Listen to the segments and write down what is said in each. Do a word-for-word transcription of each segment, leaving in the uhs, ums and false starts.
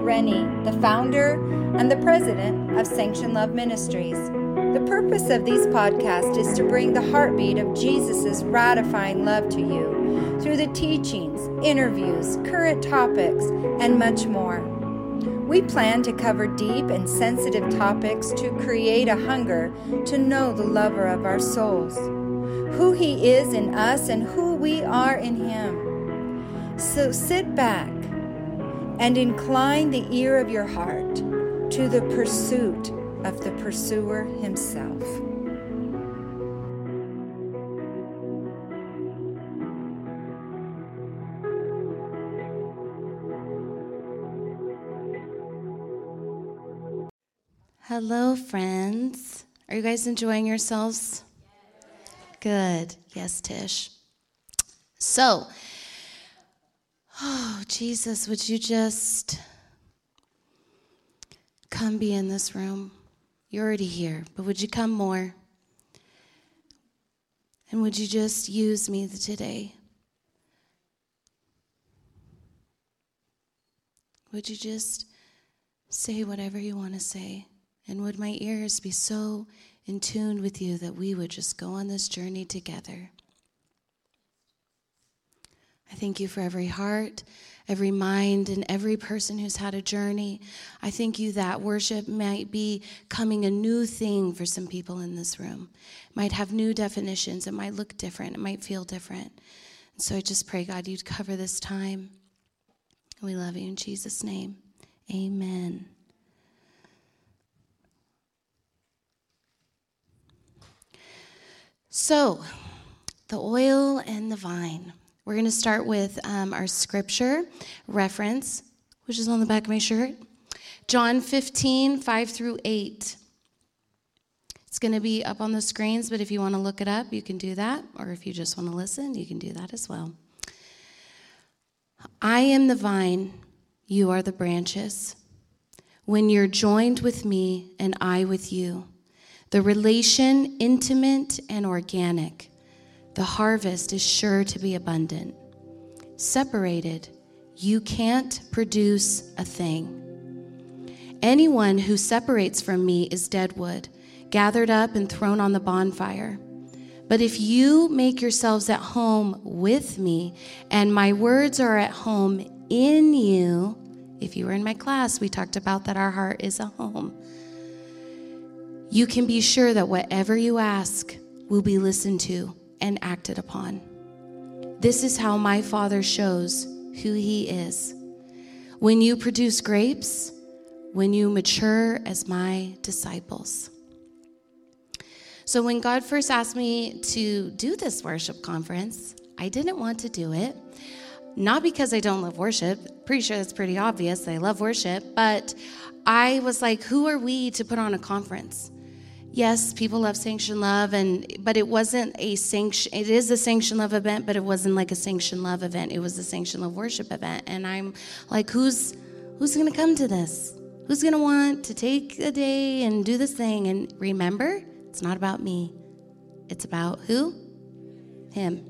Rennie, the founder and the president of Sanction Love Ministries. The purpose of these podcasts is to bring the heartbeat of Jesus' ratifying love to you through the teachings, interviews, current topics, and much more. We plan to cover deep and sensitive topics to create a hunger to know the lover of our souls, who he is in us and who we are in him. So sit back and incline the ear of your heart to the pursuit of the pursuer himself. Hello, friends. Are you guys enjoying yourselves? Good. Yes, Tish. So, oh, Jesus, would you just come be in this room? You're already here, but would you come more? And would you just use me today? Would you just say whatever you want to say? And would my ears be so in tune with you that we would just go on this journey together? I thank you for every heart, every mind, and every person who's had a journey. I thank you that worship might be coming a new thing for some people in this room. It might have new definitions. It might look different. It might feel different. And so I just pray, God, you'd cover this time. We love you in Jesus' name. Amen. So, the oil and the vine. We're going to start with um, our scripture reference, which is on the back of my shirt. John fifteen, five through eight. It's going to be up on the screens, but if you want to look it up, you can do that. Or if you just want to listen, you can do that as well. I am the vine, you are the branches. When you're joined with me and I with you, the relation intimate and organic, the harvest is sure to be abundant. Separated, you can't produce a thing. Anyone who separates from me is dead wood, gathered up and thrown on the bonfire. But if you make yourselves at home with me, and my words are at home in you, if you were in my class, we talked about that our heart is a home. You can be sure that whatever you ask will be listened to and acted upon. This is how my Father shows who he is. When you produce grapes, when you mature as my disciples. So when God first asked me to do this worship conference, I didn't want to do it. Not because I don't love worship. Pretty sure that's pretty obvious that I love worship. But I was like, who are we to put on a conference? Yes, people love Sanction Love, and but it wasn't a sanction. It is a Sanction Love event, but it wasn't like a Sanction Love event. It was a Sanction Love worship event, and I'm like, who's who's going to come to this? Who's going to want to take a day and do this thing? And remember, it's not about me. It's about who? Him.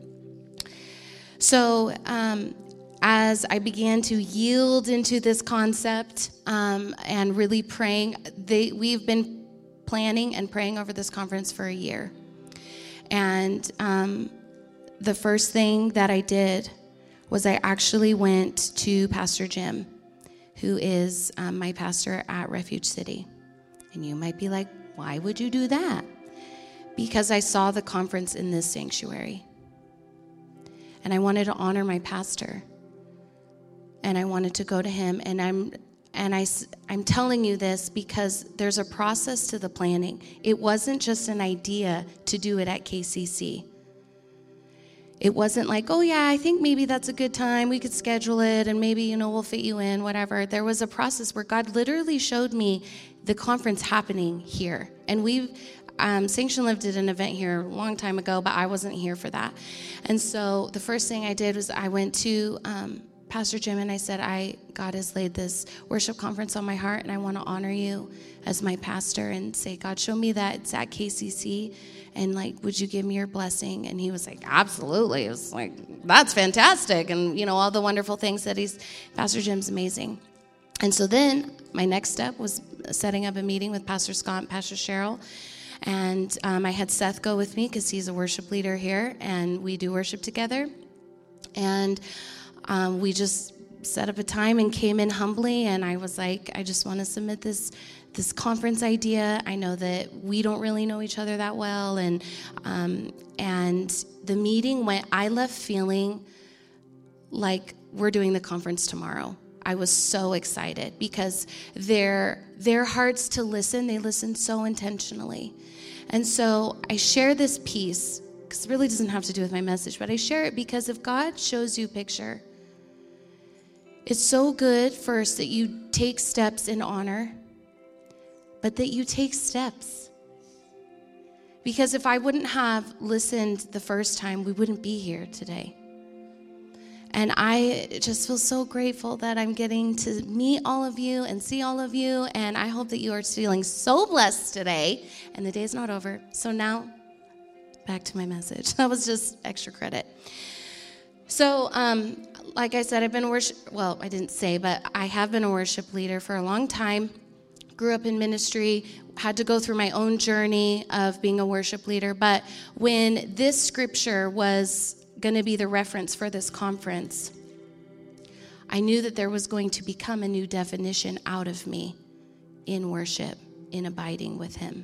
So um, as I began to yield into this concept um, and really praying, they, we've been planning and praying over this conference for a year. And um, the first thing that I did was I actually went to Pastor Jim, who is um, my pastor at Refuge City. And you might be like, why would you do that? Because I saw the conference in this sanctuary. And I wanted to honor my pastor. And I wanted to go to him. And I'm And I, I'm telling you this because there's a process to the planning. It wasn't just an idea to do it at K C C. It wasn't like, oh yeah, I think maybe that's a good time. We could schedule it and maybe, you know, we'll fit you in, whatever. There was a process where God literally showed me the conference happening here. And we've, um, Sanction Love did an event here a long time ago, but I wasn't here for that. And so the first thing I did was I went to um, Pastor Jim and I said, I God has laid this worship conference on my heart and I want to honor you as my pastor and say, God, show me that it's at K C C and like, would you give me your blessing? And he was like, absolutely. It was like, that's fantastic. And you know, all the wonderful things that he's, Pastor Jim's amazing. And so then my next step was setting up a meeting with Pastor Scott and Pastor Cheryl. And um, I had Seth go with me because he's a worship leader here, and we do worship together. And um, we just set up a time and came in humbly, and I was like, I just want to submit this this conference idea. I know that we don't really know each other that well, and um, and the meeting went, I left feeling like we're doing the conference tomorrow. I was so excited because their their hearts to listen, they listened so intentionally. And so I share this piece, because it really doesn't have to do with my message, but I share it because if God shows you a picture, it's so good first that you take steps in honor, but that you take steps. Because if I wouldn't have listened the first time, we wouldn't be here today. And I just feel so grateful that I'm getting to meet all of you and see all of you. And I hope that you are feeling so blessed today. And the day's not over. So now, back to my message. That was just extra credit. So, um, like I said, I've been a worship, well, I didn't say, but I have been a worship leader for a long time. Grew up in ministry, had to go through my own journey of being a worship leader. But when this scripture was going to be the reference for this conference, I knew that there was going to become a new definition out of me in worship, in abiding with him.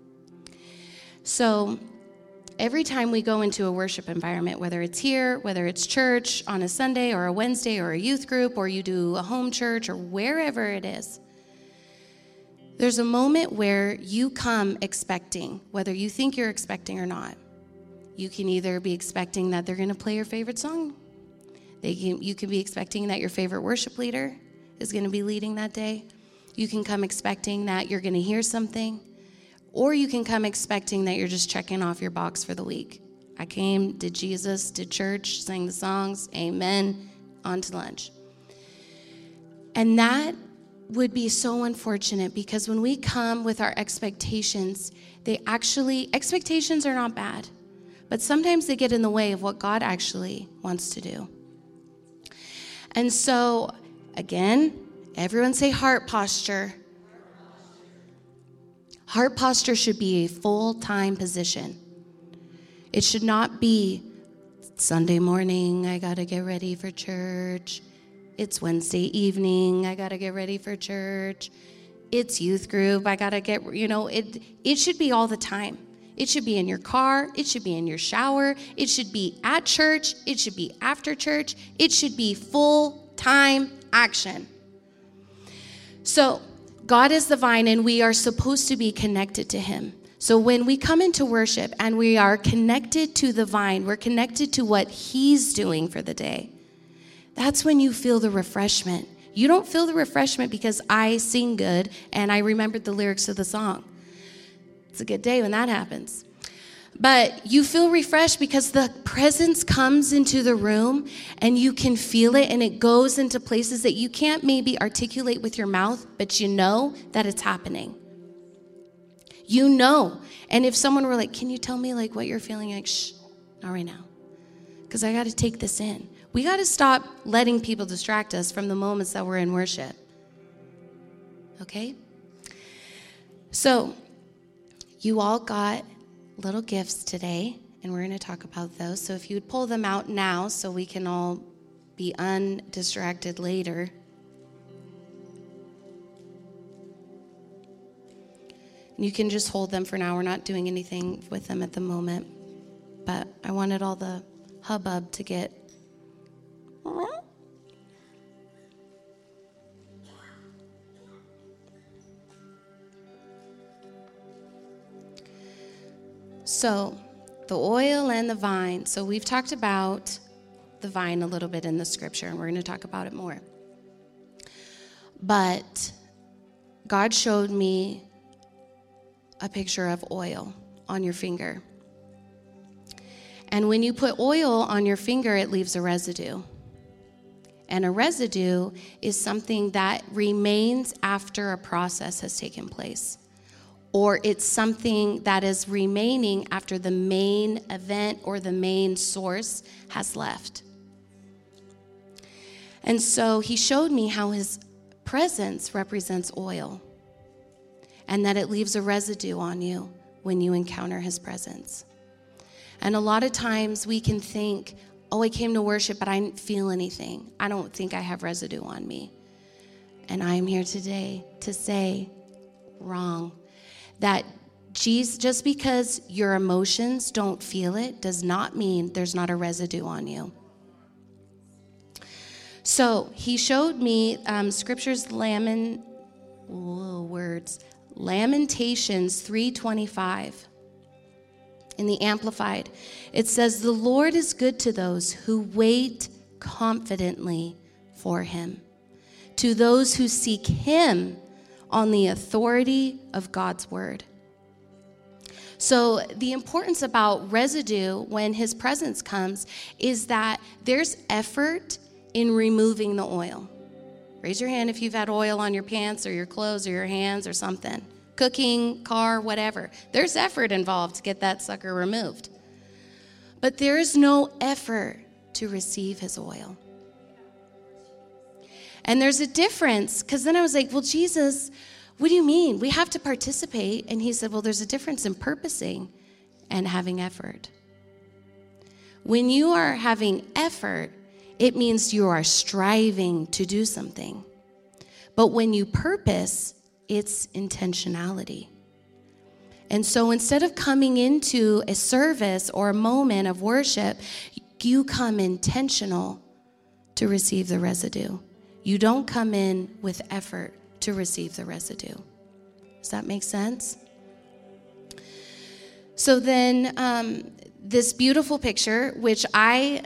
So every time we go into a worship environment, whether it's here, whether it's church on a Sunday or a Wednesday or a youth group, or you do a home church or wherever it is, there's a moment where you come expecting, whether you think you're expecting or not. You can either be expecting that they're going to play your favorite song. They can, you can be expecting that your favorite worship leader is going to be leading that day. You can come expecting that you're going to hear something. Or you can come expecting that you're just checking off your box for the week. I came, did Jesus, did church, sang the songs, amen, on to lunch. And that would be so unfortunate, because when we come with our expectations, they actually, expectations are not bad. But sometimes they get in the way of what God actually wants to do. And so, again, everyone say heart posture. Heart posture should be a full-time position. It should not be Sunday morning, I got to get ready for church. It's Wednesday evening, I got to get ready for church. It's youth group, I got to get, you know, it it should be all the time. It should be in your car. It should be in your shower. It should be at church. It should be after church. It should be full-time action. So God is the vine, and we are supposed to be connected to him. So when we come into worship and we are connected to the vine, we're connected to what he's doing for the day. That's when you feel the refreshment. You don't feel the refreshment because I sing good and I remembered the lyrics of the song. It's a good day when that happens. But you feel refreshed because the presence comes into the room and you can feel it, and it goes into places that you can't maybe articulate with your mouth, but you know that it's happening. You know. And if someone were like, can you tell me like what you're feeling? Like, shh, not right now. Because I got to take this in. We got to stop letting people distract us from the moments that we're in worship. Okay? So, you all got little gifts today, and we're going to talk about those. So if you would pull them out now so we can all be undistracted later. And you can just hold them for now. We're not doing anything with them at the moment. But I wanted all the hubbub to get... So, the oil and the vine. So we've talked about the vine a little bit in the scripture, and we're going to talk about it more. But God showed me a picture of oil on your finger. And when you put oil on your finger, it leaves a residue. And a residue is something that remains after a process has taken place. Or it's something that is remaining after the main event or the main source has left. And so he showed me how his presence represents oil, and that it leaves a residue on you when you encounter his presence. And a lot of times we can think, oh, I came to worship, but I didn't feel anything. I don't think I have residue on me. And I'm here today to say, wrong. That Jesus, just because your emotions don't feel it does not mean there's not a residue on you. So he showed me um, scriptures, lament, whoa, words, Lamentations three twenty-five. In the Amplified, it says, the Lord is good to those who wait confidently for him, to those who seek him on the authority of God's word. So the importance about residue when his presence comes is that there's effort in removing the oil. Raise your hand if you've had oil on your pants or your clothes or your hands or something. Cooking, car, whatever. There's effort involved to get that sucker removed. But there is no effort to receive his oil. And there's a difference, because then I was like, well, Jesus, what do you mean? We have to participate. And he said, well, there's a difference in purposing and having effort. When you are having effort, it means you are striving to do something. But when you purpose, it's intentionality. And so instead of coming into a service or a moment of worship, you come intentional to receive the residue. You don't come in with effort to receive the residue. Does that make sense? So then um, this beautiful picture, which I...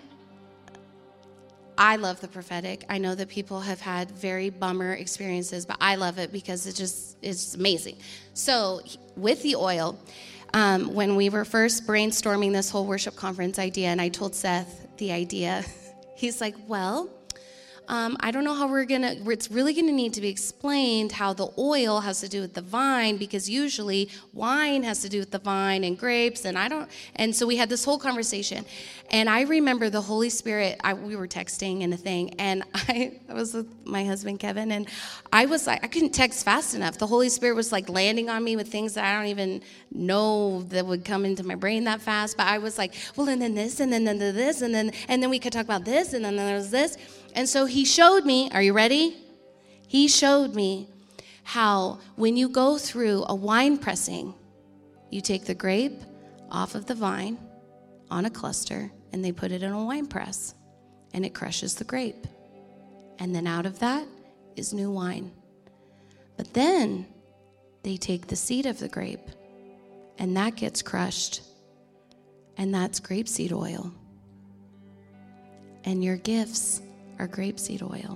I love the prophetic. I know that people have had very bummer experiences, but I love it because it just is amazing. So with the oil, um, when we were first brainstorming this whole worship conference idea, and I told Seth the idea, he's like, well, Um, I don't know how we're going to, it's really going to need to be explained how the oil has to do with the vine, because usually wine has to do with the vine and grapes, and I don't, and so we had this whole conversation. And I remember the Holy Spirit, I, we were texting and a thing, and I, I was with my husband, Kevin, and I was like, I couldn't text fast enough. The Holy Spirit was like landing on me with things that I don't even know that would come into my brain that fast, but I was like, well, and then this, and then, then this, and then, and then we could talk about this, and then there was this. And so he showed me, are you ready? He showed me how when you go through a wine pressing, you take the grape off of the vine on a cluster, and they put it in a wine press, and it crushes the grape. And then out of that is new wine. But then they take the seed of the grape, and that gets crushed, and that's grapeseed oil. And your gifts are grapeseed oil.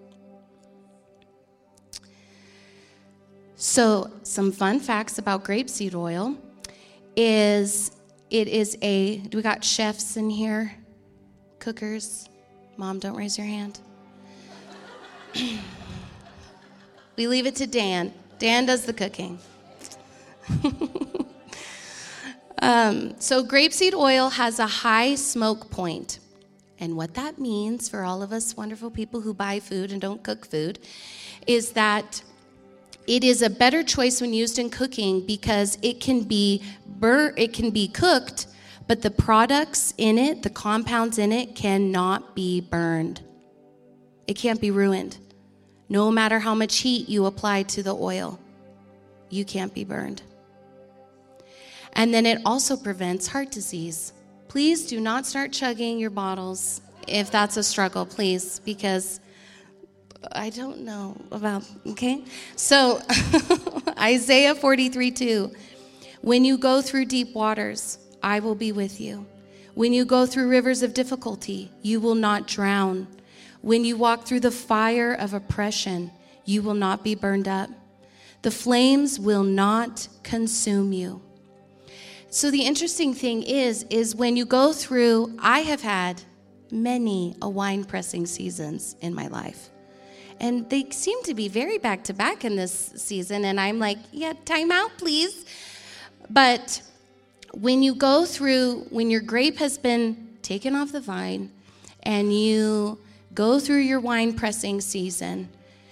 So some fun facts about grapeseed oil is it is a, do we got chefs in here? Cookers? Mom, don't raise your hand. We leave it to Dan. Dan does the cooking. um, so grapeseed oil has a high smoke point. And what that means for all of us wonderful people who buy food and don't cook food is that it is a better choice when used in cooking because it can be bur- it can be cooked, but the products in it, the compounds in it, cannot be burned. It can't be ruined. No matter how much heat you apply to the oil, you can't be burned. And then it also prevents heart disease. Please do not start chugging your bottles if that's a struggle, please, because I don't know about, okay? So Isaiah forty-three two, when you go through deep waters, I will be with you. When you go through rivers of difficulty, you will not drown. When you walk through the fire of oppression, you will not be burned up. The flames will not consume you. So the interesting thing is, is when you go through, I have had many a wine pressing seasons in my life. And they seem to be very back to back in this season. And I'm like, yeah, time out, please. But when you go through, when your grape has been taken off the vine and you go through your wine pressing season,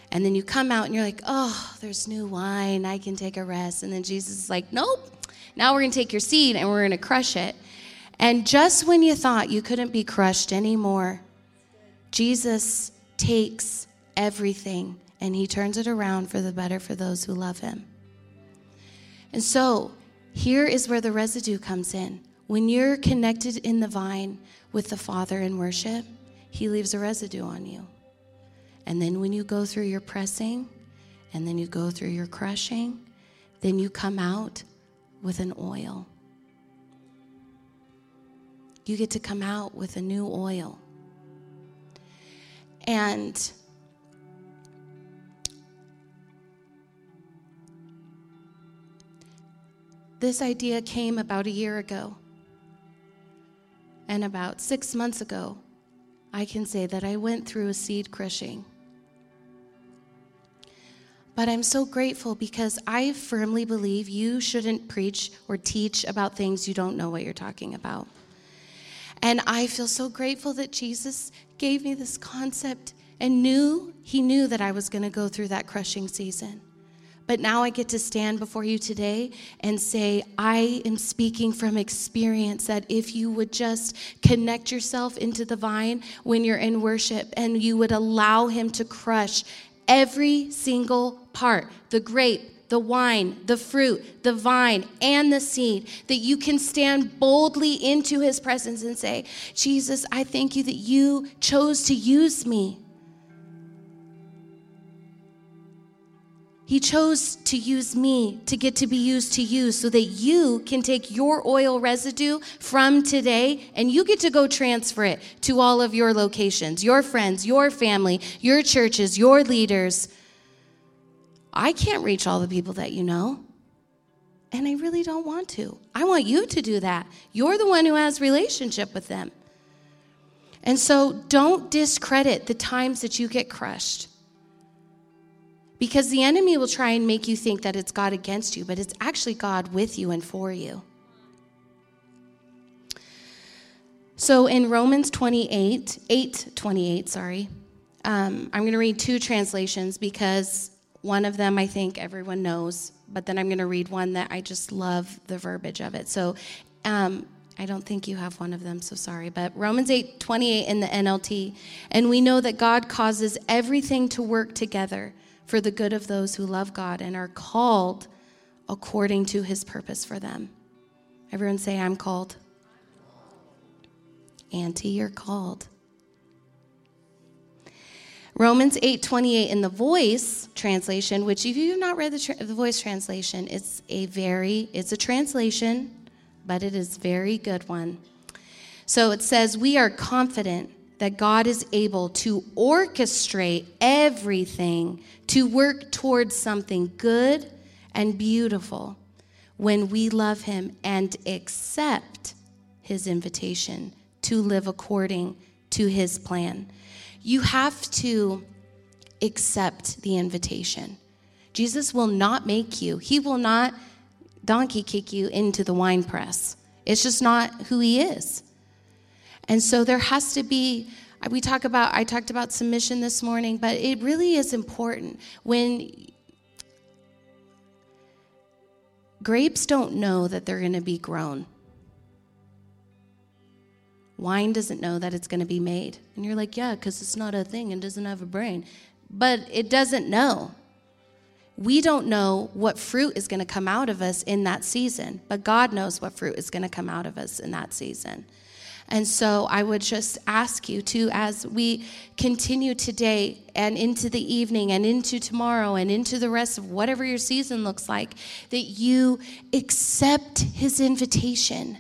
And then you come out and you're like, oh, there's new wine. I can take a rest. And then Jesus is like, nope. Now we're going to take your seed and we're going to crush it. And just when you thought you couldn't be crushed anymore, Jesus takes everything and he turns it around for the better for those who love him. And so here is where the residue comes in. When you're connected in the vine with the Father in worship, he leaves a residue on you. And then when you go through your pressing, and then you go through your crushing, then you come out with an oil. You get to come out with a new oil. And this idea came about a year ago. And about six months ago, I can say that I went through a seed crushing. But I'm so grateful because I firmly believe you shouldn't preach or teach about things you don't know what you're talking about. And I feel so grateful that Jesus gave me this concept and knew, he knew that I was going to go through that crushing season. But now I get to stand before you today and say, I am speaking from experience that if you would just connect yourself into the vine when you're in worship and you would allow him to crush every single part, the grape, the wine, the fruit, the vine, and the seed, that you can stand boldly into his presence and say, Jesus, I thank you that you chose to use me. He chose to use me to get to be used to you so that you can take your oil residue from today and you get to go transfer it to all of your locations, your friends, your family, your churches, your leaders. I can't reach all the people that you know, and I really don't want to. I want you to do that. You're the one who has relationship with them. And so don't discredit the times that you get crushed. Because the enemy will try and make you think that it's God against you, but it's actually God with you and for you. So in Romans twenty-eight, eight twenty-eight, sorry, um, I'm going to read two translations because one of them I think everyone knows, but then I'm going to read one that I just love the verbiage of it. So um, I don't think you have one of them, so sorry. But Romans eight twenty-eight in the N L T, and we know that God causes everything to work together for the good of those who love God and are called according to his purpose for them. Everyone say, I'm called. Auntie, you're called. Romans eight twenty-eight in the Voice translation, which if you have not read the, tra- the Voice translation, it's a very, it's a translation, but it is a very good one. So it says, we are confident that God is able to orchestrate everything to work towards something good and beautiful when we love him and accept his invitation to live according to his plan. You have to accept the invitation. Jesus will not make you. He will not donkey kick you into the wine press. It's just not who he is. And so there has to be, we talk about, I talked about submission this morning, but it really is important. When grapes don't know that they're going to be grown. Wine doesn't know that it's going to be made. And you're like, yeah, because it's not a thing and doesn't have a brain. But it doesn't know. We don't know what fruit is going to come out of us in that season, but God knows what fruit is going to come out of us in that season. And so I would just ask you to, as we continue today and into the evening and into tomorrow and into the rest of whatever your season looks like, that you accept his invitation.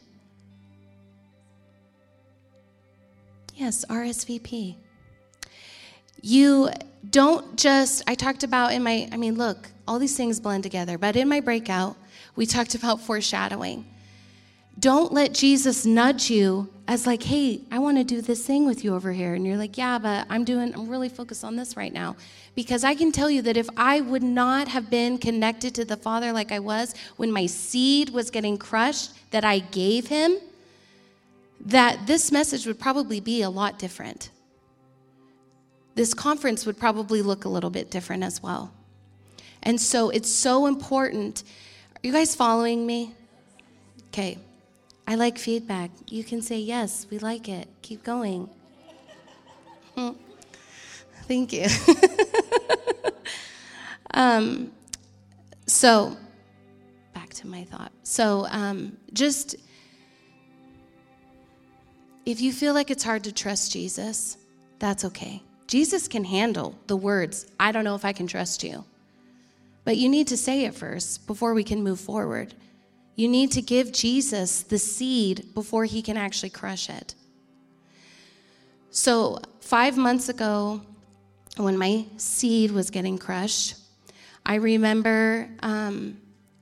Yes, R S V P. You don't just, I talked about in my, I mean, look, all these things blend together, but in my breakout, we talked about foreshadowing. Don't let Jesus nudge you as like, hey, I want to do this thing with you over here. And you're like, yeah, but I'm doing, I'm really focused on this right now. Because I can tell you that if I would not have been connected to the Father like I was when my seed was getting crushed that I gave him, that this message would probably be a lot different. this conference would probably look a little bit different as well. And so it's so important. Are you guys following me? Okay. I like feedback. You can say, yes, we like it. Keep going. Thank you. um, so, back to my thought. So, um, just, if you feel like it's hard to trust Jesus, that's okay. Jesus can handle the words, I don't know if I can trust you. But you need to say it first before we can move forward. You need to give Jesus the seed before he can actually crush it. So five months ago, when my seed was getting crushed, I remember um,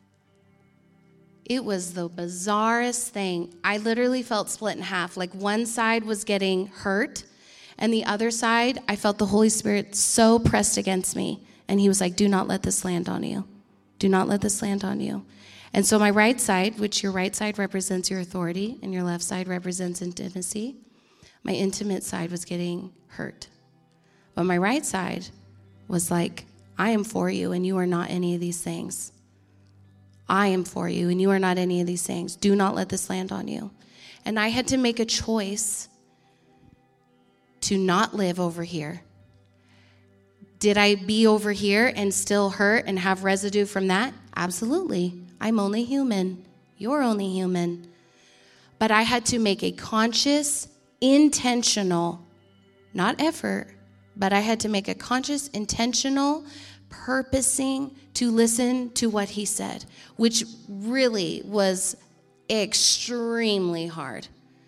it was the bizarrest thing. I literally felt split in half. Like one side was getting hurt, and the other side, I felt the Holy Spirit so pressed against me. And he was like, do not let this land on you. Do not let this land on you. And so my right side, which your right side represents your authority, and your left side represents intimacy, my intimate side was getting hurt. But my right side was like, I am for you, and you are not any of these things. I am for you, and you are not any of these things. Do not let this land on you. And I had to make a choice to not live over here. Did I be over here and still hurt and have residue from that? Absolutely. I'm only human. You're only human. But I had to make a conscious, intentional, not effort, but I had to make a conscious, intentional, purposing to listen to what he said, which really was extremely hard.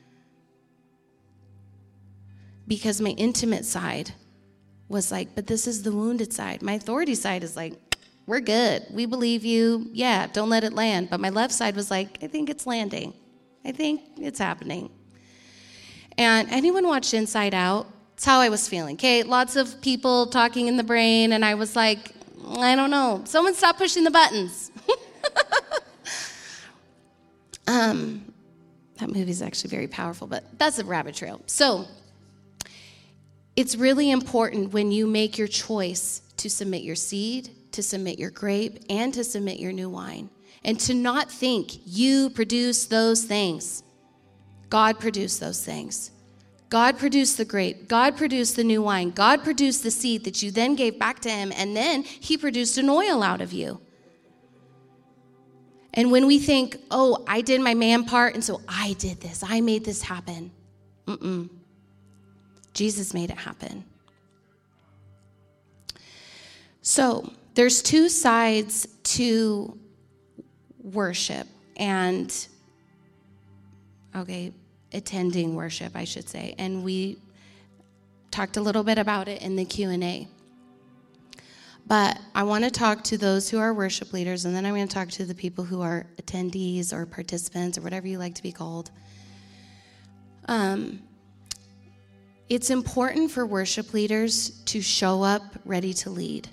Because my intimate side was like, but this is the wounded side. My authority side is like, we're good. We believe you. Yeah, don't let it land. But my left side was like, I think it's landing. I think it's happening. And anyone watched Inside Out? It's how I was feeling. Okay, lots of people talking in the brain, and I was like, I don't know. Someone stop pushing the buttons. um, that movie's actually very powerful, but that's a rabbit trail. So it's really important when you make your choice to submit your seed, to submit your grape, and to submit your new wine. And to not think you produce those things. God produced those things. God produced the grape. God produced the new wine. God produced the seed that you then gave back to him, and then he produced an oil out of you. And when we think, oh, I did my man part, and so I did this. I made this happen. Mm-mm. Jesus made it happen. So there's two sides to worship and, okay, attending worship, I should say. And we talked a little bit about it in the Q and A. But I want to talk to those who are worship leaders, and then I'm going to talk to the people who are attendees or participants or whatever you like to be called. Um, it's important for worship leaders to show up ready to lead.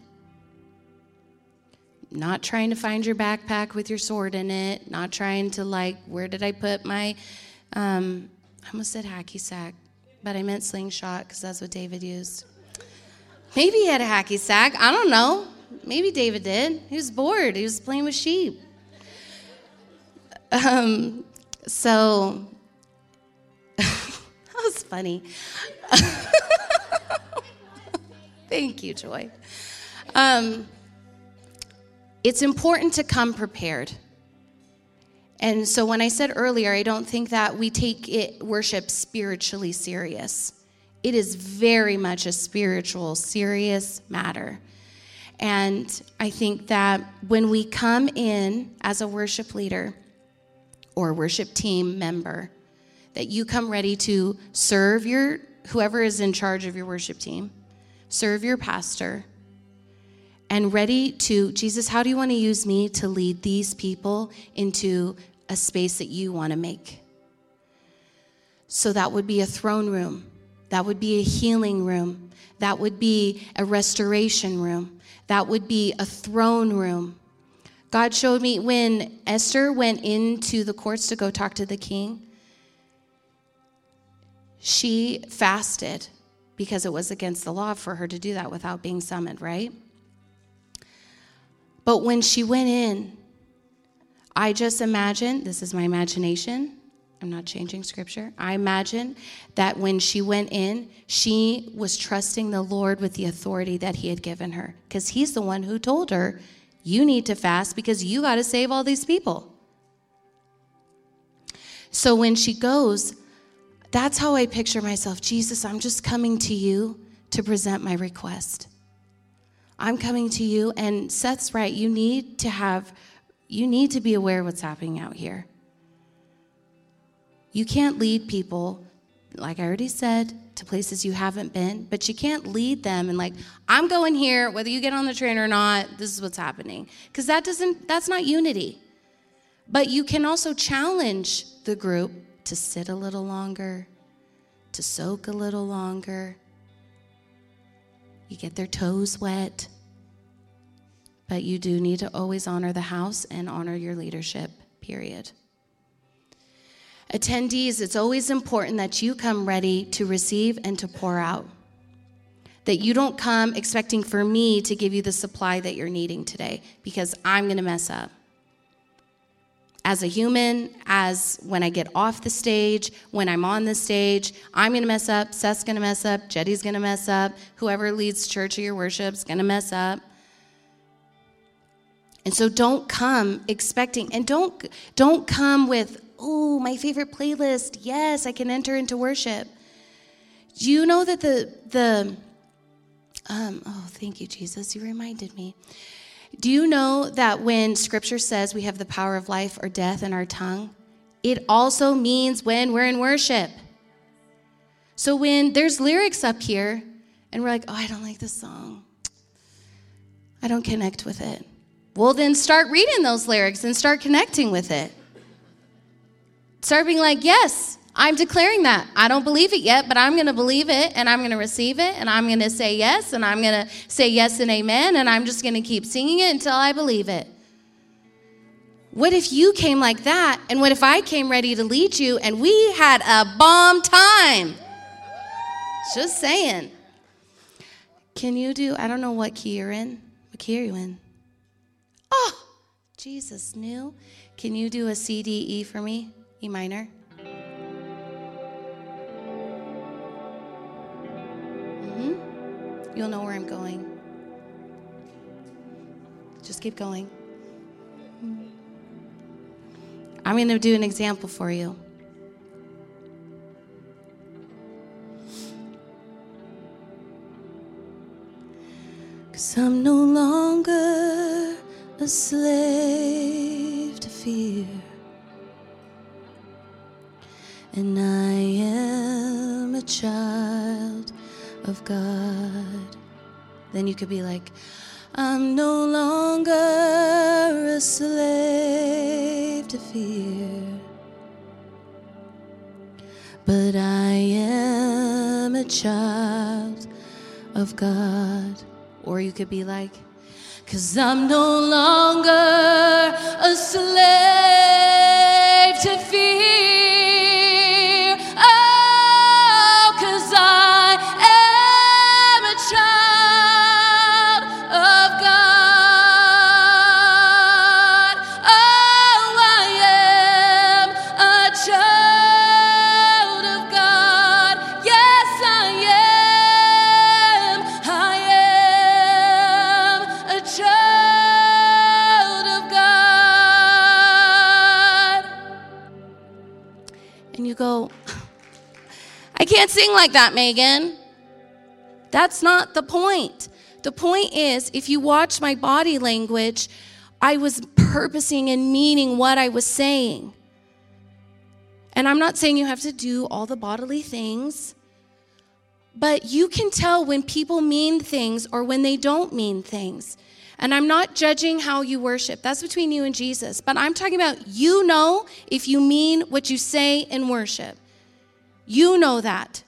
Not trying to find your backpack with your sword in it. Not trying to, like, where did I put my, um, I almost said hacky sack, but I meant slingshot because that's what David used. Maybe he had a hacky sack. I don't know. Maybe David did. He was bored. He was playing with sheep. Um, so, that was funny. Thank you, Joy. Um, it's important to come prepared. And so when I said earlier, I don't think that we take it, worship spiritually serious. It is very much a spiritual, serious matter. And I think that when we come in as a worship leader or worship team member, that you come ready to serve your, whoever is in charge of your worship team, serve your pastor, and ready to, Jesus, how do you want to use me to lead these people into a space that you want to make? So that would be a throne room. That would be a healing room. That would be a restoration room. That would be a throne room. God showed me when Esther went into the courts to go talk to the king, she fasted because it was against the law for her to do that without being summoned, right? But when she went in, I just imagine, this is my imagination, I'm not changing scripture. I imagine that when she went in, she was trusting the Lord with the authority that he had given her, because he's the one who told her, you need to fast because you got to save all these people. So when she goes, that's how I picture myself. Jesus, I'm just coming to you to present my request. I'm coming to you, and Seth's right. You need to have, you need to be aware of what's happening out here. You can't lead people, like I already said, to places you haven't been, but you can't lead them and like, I'm going here, whether you get on the train or not, this is what's happening. Because that doesn't, that's not unity. But you can also challenge the group to sit a little longer, to soak a little longer. You get their toes wet. But you do need to always honor the house and honor your leadership, period. Attendees, it's always important that you come ready to receive and to pour out. That you don't come expecting for me to give you the supply that you're needing today, because I'm going to mess up. As a human, as when I get off the stage, when I'm on the stage, I'm going to mess up, Seth's going to mess up, Jetty's going to mess up, whoever leads church or your worship is going to mess up. And so don't come expecting, and don't don't come with, oh, my favorite playlist. Yes, I can enter into worship. Do you know that the, the um, oh, thank you, Jesus. You reminded me. Do you know that when Scripture says we have the power of life or death in our tongue, it also means when we're in worship. So when there's lyrics up here, and we're like, oh, I don't like this song. I don't connect with it. Well, then start reading those lyrics and start connecting with it. Start being like, yes, I'm declaring that. I don't believe it yet, but I'm going to believe it, and I'm going to receive it, and I'm going to say yes, and I'm going to say yes and amen, and I'm just going to keep singing it until I believe it. What if you came like that, and what if I came ready to lead you, and we had a bomb time? Just saying. Can you do, I don't know what key you're in. What key are you in? Oh, Jesus knew. Can you do a C, D, E for me? E minor. Mm-hmm. You'll know where I'm going. Just keep going. I'm going to do an example for you. Because I'm no longer a slave to fear, and I am a child of God. Then you could be like, I'm no longer a slave to fear, but I am a child of God. Or you could be like, 'cause I'm no longer a slave to fear. Oh, 'cause I am a child of God. Oh, I am a child of God. Yes, I am. I am a child of God. And you go, I can't sing like that, Megan. That's not the point. The point is, if you watch my body language, I was purposing and meaning what I was saying. And I'm not saying you have to do all the bodily things, but you can tell when people mean things or when they don't mean things. And I'm not judging how you worship. That's between you and Jesus. But I'm talking about, you know if you mean what you say in worship. You know that.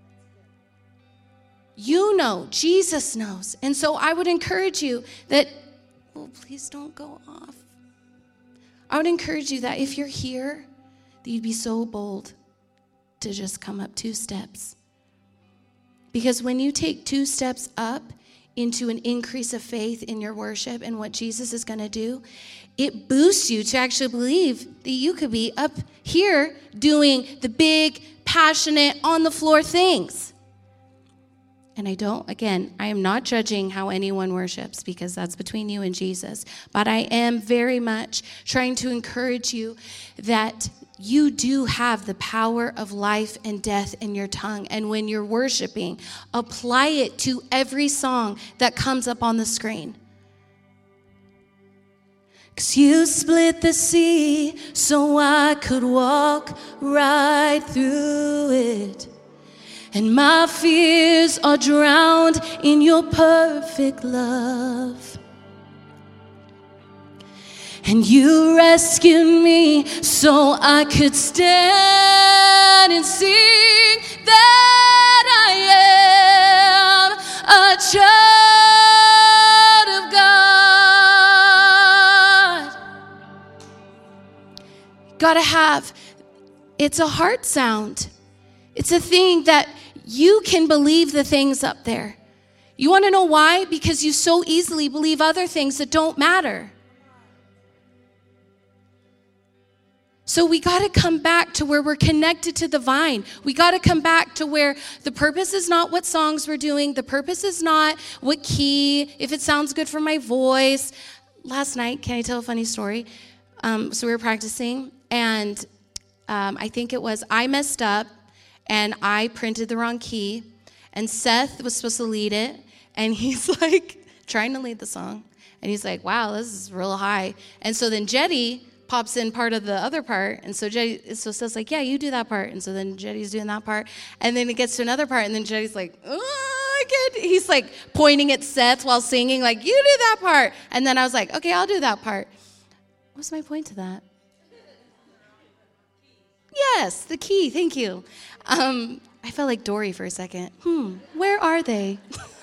You know. Jesus knows. And so I would encourage you that, oh, please don't go off. I would encourage you that if you're here, that you'd be so bold to just come up two steps. Because when you take two steps up into an increase of faith in your worship and what Jesus is going to do, it boosts you to actually believe that you could be up here doing the big, passionate, on-the-floor things. And I don't, again, I am not judging how anyone worships because that's between you and Jesus. But I am very much trying to encourage you that you do have the power of life and death in your tongue. And when you're worshiping, apply it to every song that comes up on the screen. 'Cause you split the sea so I could walk right through it. And my fears are drowned in your perfect love. And you rescued me so I could stand and sing that I am a child of God. Gotta have, it's a heart sound. It's a thing that you can believe the things up there. You want to know why? Because you so easily believe other things that don't matter. So we got to come back to where we're connected to the vine. We got to come back to where the purpose is not what songs we're doing. The purpose is not what key, if it sounds good for my voice. Last night, can I tell a funny story? Um, so we were practicing, and um, I think it was I messed up, and I printed the wrong key, and Seth was supposed to lead it, and he's like trying to lead the song, and he's like, wow, this is real high. And so then Jetty pops in part of the other part, and so Jetty, so Seth's like, yeah, you do that part, and so then Jetty's doing that part, and then it gets to another part, and then Jetty's like, oh, I get, he's like pointing at Seth while singing, like, you do that part, and then I was like, okay, I'll do that part. What's my point to that? Yes, the key, thank you. Um, I felt like Dory for a second. Hmm, where are they?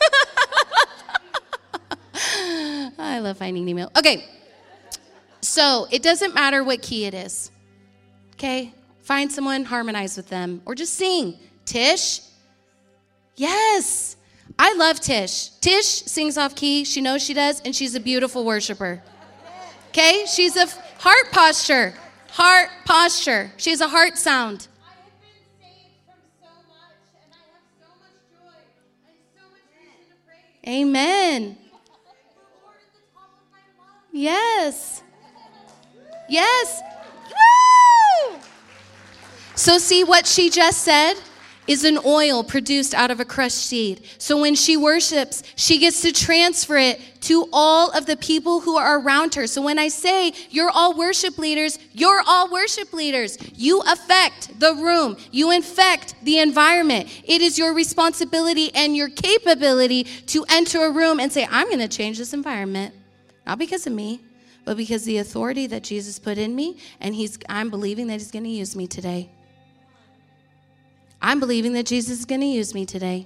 I love Finding Nemo. Okay, so it doesn't matter what key it is, okay? Find someone, harmonize with them, or just sing. Tish? Yes, I love Tish. Tish sings off key, she knows she does, and she's a beautiful worshiper. Okay, she's a f- heart posture, heart posture. She has a heart sound. I have been saved from so much, and I have so much joy and so much reason to praise. Amen. The Lord at the top of my lungs. Yes. Yes. Woo! So see what she just said is an oil produced out of a crushed seed. So when she worships, she gets to transfer it to all of the people who are around her. So when I say you're all worship leaders, you're all worship leaders. You affect the room. You infect the environment. It is your responsibility and your capability to enter a room and say, I'm going to change this environment. Not because of me, but because the authority that Jesus put in me, and he's, I'm believing that he's going to use me today. I'm believing that Jesus is going to use me today.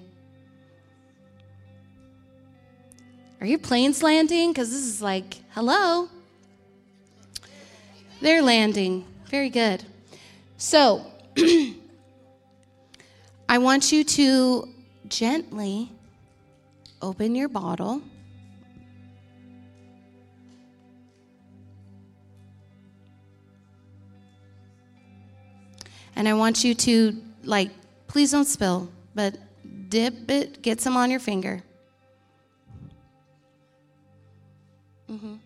Are your planes landing? Because this is like, hello. They're landing. Very good. So, I want you to gently open your bottle. And I want you to, like, please don't spill, but dip it, get some on your finger. Mm-hmm.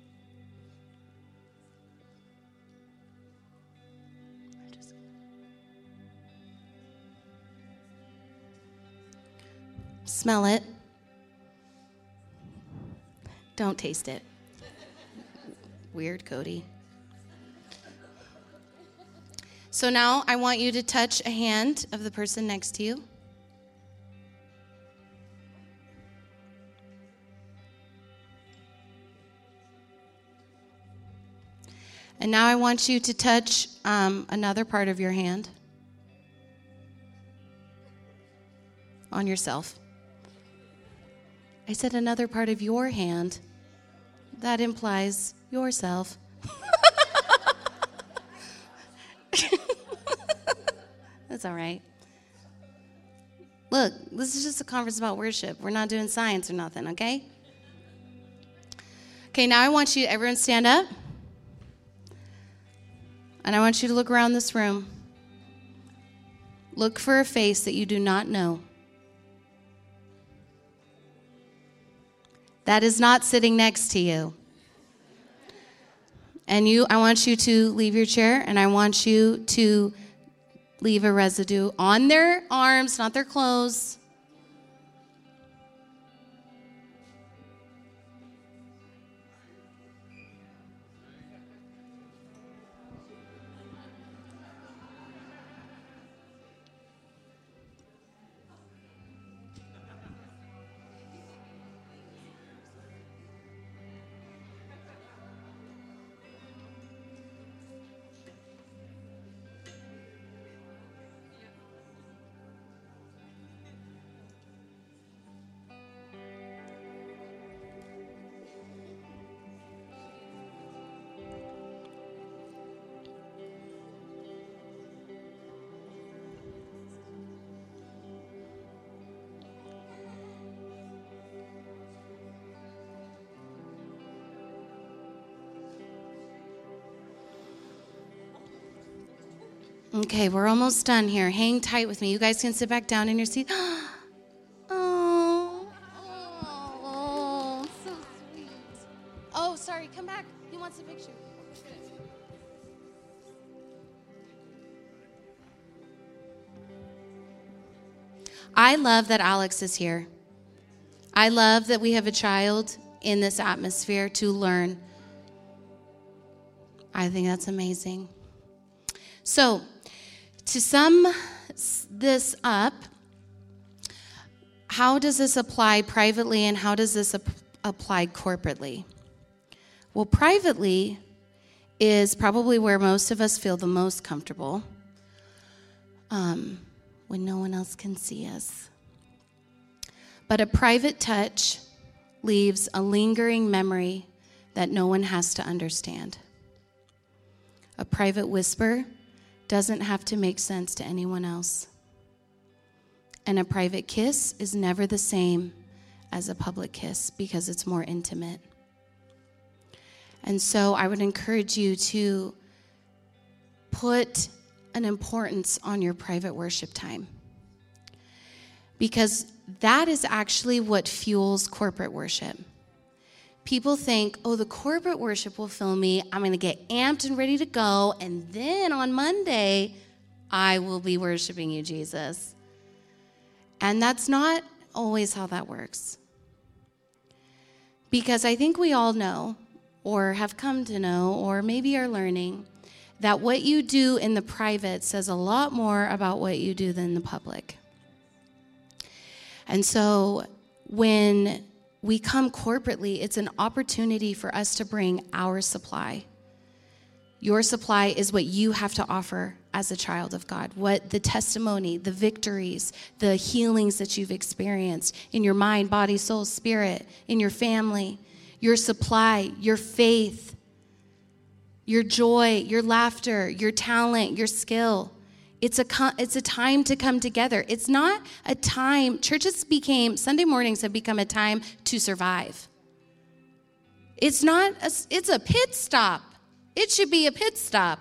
Smell it. Don't taste it. Weird, Cody. So now I want you to touch a hand of the person next to you. And now I want you to touch um, another part of your hand on yourself. I said another part of your hand. That implies yourself. That's all right. Look, this is just a conference about worship. We're not doing science or nothing, okay? Okay, now I want you, everyone stand up. And I want you to look around this room. Look for a face that you do not know. That is not sitting next to you. And you, I want you to leave your chair, and I want you to leave a residue on their arms, not their clothes. Okay, we're almost done here. Hang tight with me. You guys can sit back down in your seat. Oh, oh, so sweet. Oh, sorry, come back. He wants a picture. I love that Alex is here. I love that we have a child in this atmosphere to learn. I think that's amazing. So, to sum this up, how does this apply privately and how does this ap- apply corporately? Well, privately is probably where most of us feel the most comfortable, um, when no one else can see us. But a private touch leaves a lingering memory that no one has to understand. A private whisper doesn't have to make sense to anyone else. And a private kiss is never the same as a public kiss because it's more intimate. And so I would encourage you to put an importance on your private worship time, because that is actually what fuels corporate worship. People think, oh, the corporate worship will fill me. I'm going to get amped and ready to go. And then on Monday, I will be worshiping you, Jesus. And that's not always how that works. Because I think we all know, or have come to know, or maybe are learning, that what you do in the private says a lot more about what you do than the public. And so when we come corporately, it's an opportunity for us to bring our supply. Your supply is what you have to offer as a child of God, what the testimony, the victories, the healings that you've experienced in your mind, body, soul, spirit, in your family, your supply, your faith, your joy, your laughter, your talent, your skill. It's a it's a time to come together. It's not a time, churches became, Sunday mornings have become a time to survive. It's not, a, it's a pit stop. It should be a pit stop.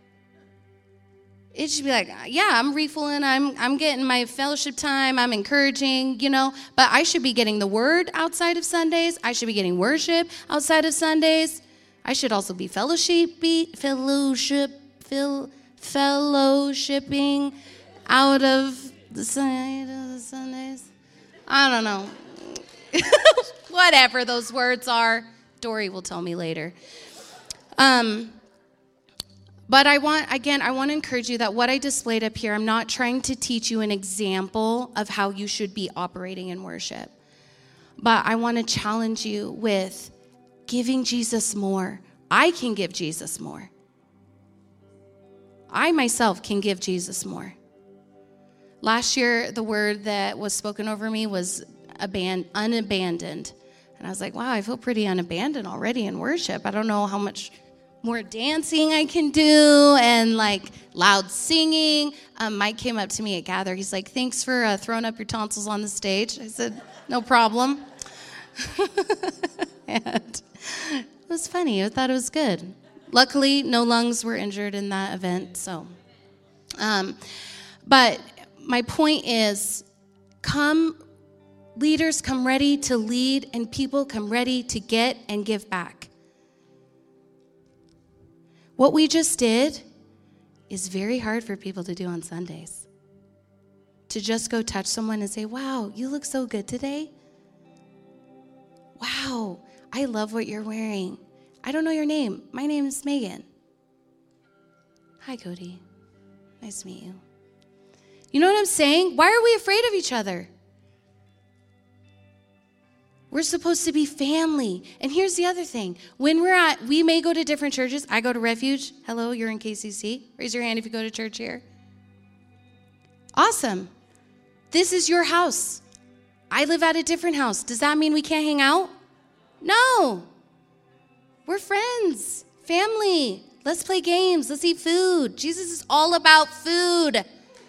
It should be like, yeah, I'm refilling, I'm I'm getting my fellowship time, I'm encouraging, you know, but I should be getting the word outside of Sundays. I should be getting worship outside of Sundays. I should also be fellowship, be, fellowship, fellowship. fellowshipping out of the Sundays. I don't know. Whatever those words are. Dory will tell me later. Um, but I want, again, I want to encourage you that what I displayed up here, I'm not trying to teach you an example of how you should be operating in worship. But I want to challenge you with giving Jesus more. I can give Jesus more. I myself can give Jesus more. Last year, the word that was spoken over me was aban- unabandoned. And I was like, wow, I feel pretty unabandoned already in worship. I don't know how much more dancing I can do and like loud singing. Um, Mike came up to me at Gather. He's like, thanks for uh, throwing up your tonsils on the stage. I said, no problem. And it was funny. I thought it was good. Luckily, no lungs were injured in that event. So, um, but my point is, come, leaders come ready to lead, and people come ready to get and give back. What we just did is very hard for people to do on Sundays. To just go touch someone and say, wow, you look so good today. Wow, I love what you're wearing. I don't know your name. My name is Megan. Hi, Cody. Nice to meet you. You know what I'm saying? Why are we afraid of each other? We're supposed to be family. And here's the other thing. When we're at, we may go to different churches. I go to Refuge. Hello, you're in K C C. Raise your hand if you go to church here. Awesome. This is your house. I live at a different house. Does that mean we can't hang out? No. We're friends, family. Let's play games. Let's eat food. Jesus is all about food.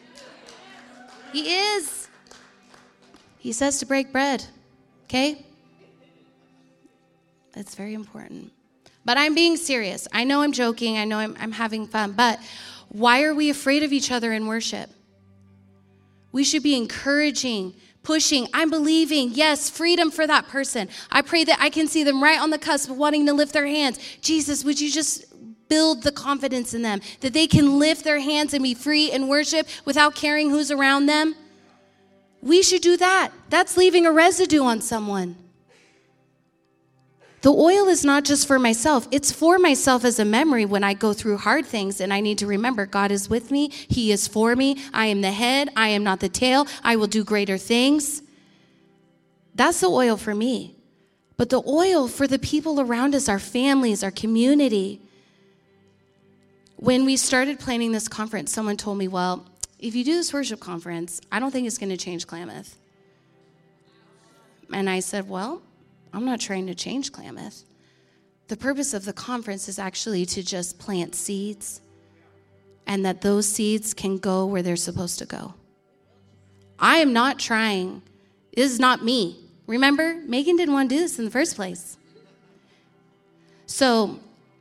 He is. He says to break bread. Okay? It's very important. But I'm being serious. I know I'm joking. I know I'm, I'm having fun. But why are we afraid of each other in worship? We should be encouraging, pushing. I'm believing, yes, freedom for that person. I pray that I can see them right on the cusp of wanting to lift their hands. Jesus, would you just build the confidence in them that they can lift their hands and be free in worship without caring who's around them? We should do that. That's leaving a residue on someone. The oil is not just for myself. It's for myself as a memory when I go through hard things and I need to remember God is with me. He is for me. I am the head. I am not the tail. I will do greater things. That's the oil for me. But the oil for the people around us, our families, our community. When we started planning this conference, someone told me, well, if you do this worship conference, I don't think it's going to change Klamath. And I said, well, I'm not trying to change Klamath. The purpose of the conference is actually to just plant seeds and that those seeds can go where they're supposed to go. I am not trying. This is not me. Remember, Megan didn't want to do this in the first place. So,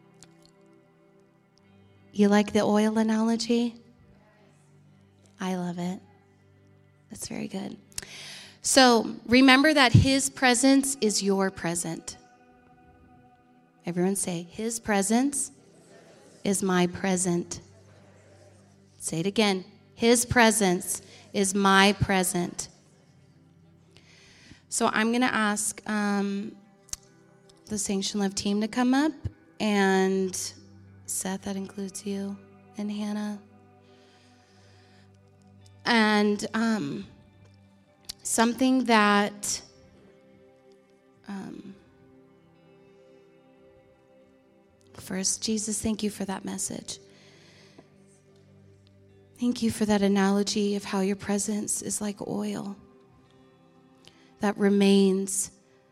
you like the oil analogy? I love it. That's very good. So remember that his presence is your present. Everyone say, his presence is my present. Say it again. His presence is my present. So I'm going to ask um, the Sanction Love team to come up. And Seth, that includes you, and Hannah. And um, something that um, first, Jesus, thank you for that message. Thank you for that analogy of how your presence is like oil that remains,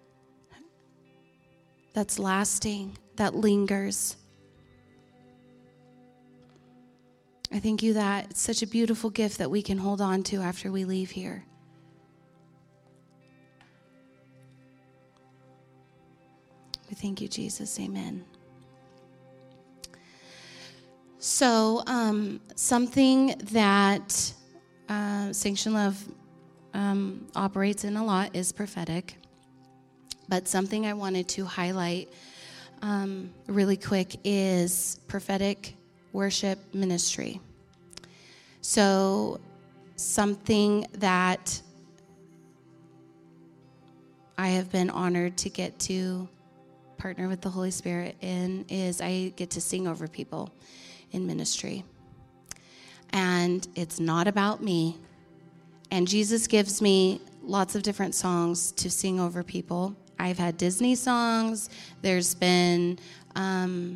that's lasting, that lingers. I thank you that it's such a beautiful gift that we can hold on to after we leave here. We thank you, Jesus. Amen. So, um, something that uh, Sanction Love um, operates in a lot is prophetic. But something I wanted to highlight um, really quick is prophetic worship ministry. So something that I have been honored to get to partner with the Holy Spirit in is I get to sing over people in ministry. And it's not about me. And Jesus gives me lots of different songs to sing over people. I've had Disney songs. There's been um,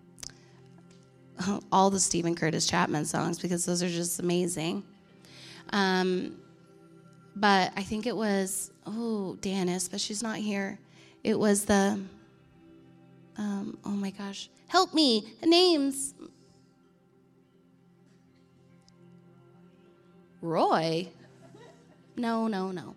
all the Stephen Curtis Chapman songs because those are just amazing. Um, but I think it was, oh, Danis, but she's not here. It was the, Um, oh my gosh, help me, names. Roy? No, no, no.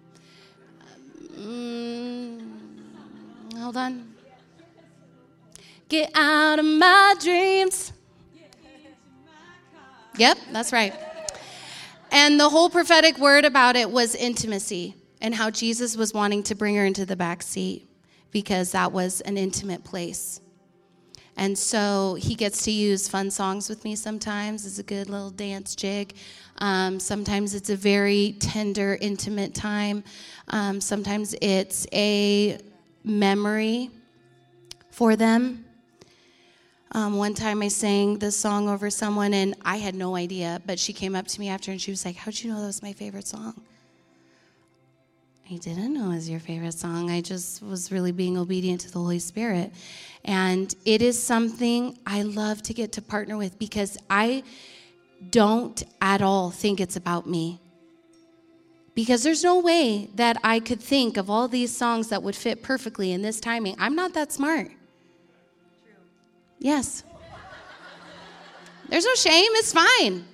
Um, hold on. Get out of my dreams. Yep, that's right. And the whole prophetic word about it was intimacy and how Jesus was wanting to bring her into the back seat because that was an intimate place. And so he gets to use fun songs with me sometimes. It's a good little dance jig. Um, sometimes it's a very tender, intimate time. Um, sometimes it's a memory for them. Um, one time I sang this song over someone, and I had no idea, but she came up to me after, and she was like, how'd you know that was my favorite song? I didn't know it was your favorite song. I just was really being obedient to the Holy Spirit. And it is something I love to get to partner with because I don't at all think it's about me. Because there's no way that I could think of all these songs that would fit perfectly in this timing. I'm not that smart. Yes. There's no shame. It's fine.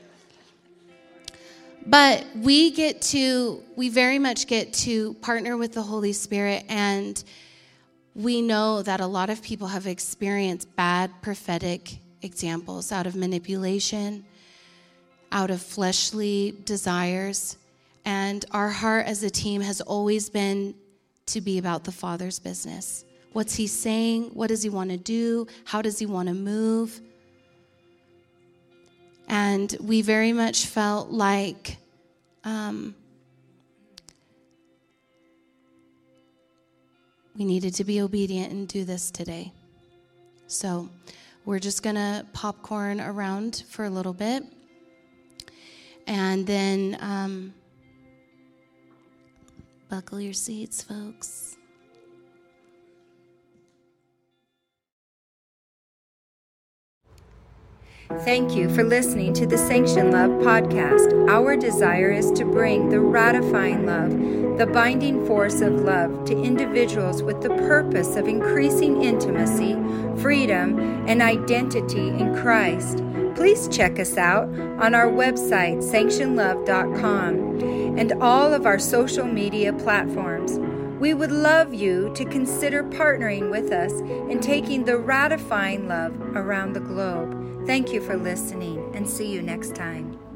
But we get to, we very much get to partner with the Holy Spirit, and we know that a lot of people have experienced bad prophetic examples out of manipulation, out of fleshly desires, and our heart as a team has always been to be about the Father's business. What's he saying? What does he want to do? How does he want to move? And we very much felt like um, we needed to be obedient and do this today. So we're just going to popcorn around for a little bit. And then um, buckle your seats, folks. Thank you for listening to the Sanction Love podcast. Our desire is to bring the ratifying love, the binding force of love to individuals with the purpose of increasing intimacy, freedom, and identity in Christ. Please check us out on our website, sanction love dot com, and all of our social media platforms. We would love you to consider partnering with us in taking the ratifying love around the globe. Thank you for listening, and see you next time.